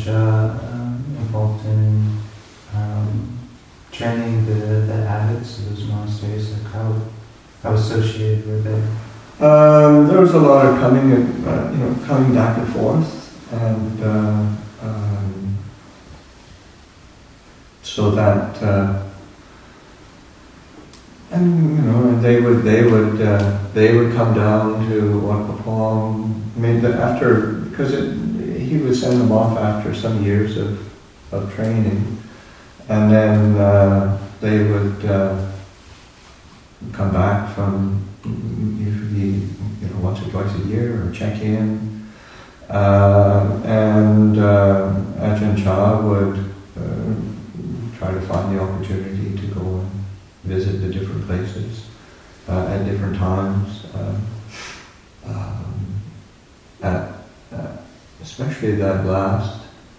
much involved in training the abbots of those monasteries? Like how associated were they? There was a lot of coming back and forth, and so that, and they would come down to Wat Pah Pong. I mean, because he would send them off after some years of training, and then they would come back from usually once or twice a year or check in, and Ajahn Chah would try to find the opportunity to go and visit the different places at different times. Especially that last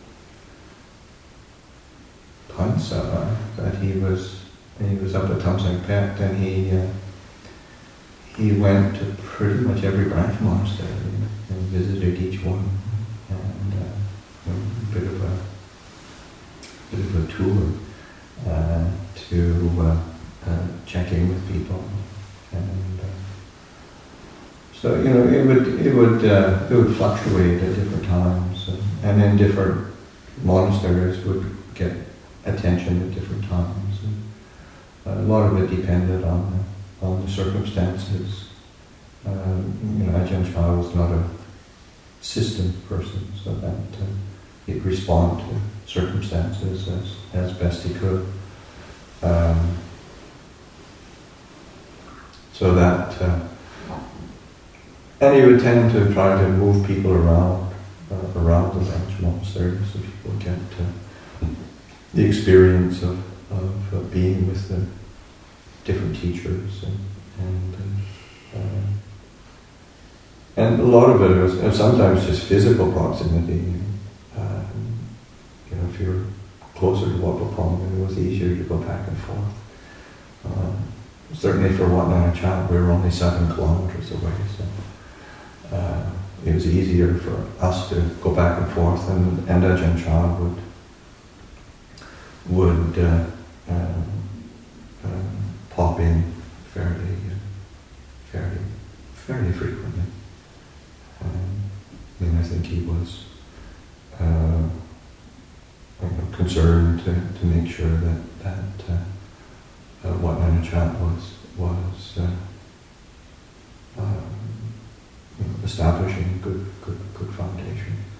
Pansa that he was up at Tham Saeng Phet, and he went to pretty much every branch monastery and visited each one, and a bit of a tour to check in with people, and so it would fluctuate at different times, and then different monasteries would get attention at different times. And a lot of it depended on the circumstances. Ajahn Chah was not a system person, so that he'd respond to circumstances as best he could. So that, and he would tend to try to move people around the branch monastery, so people get the experience of being with the different teachers, and a lot of it was sometimes just physical proximity. If you're closer to Wat Pah Pong, it was easier to go back and forth. Certainly for Wat Nana Chan, we were only 7 kilometers away, so it was easier for us to go back and forth, and Ajahn Chah would pop in fairly frequently. I think he was concerned to make sure that Wat Nana Chat was establishing a good foundation.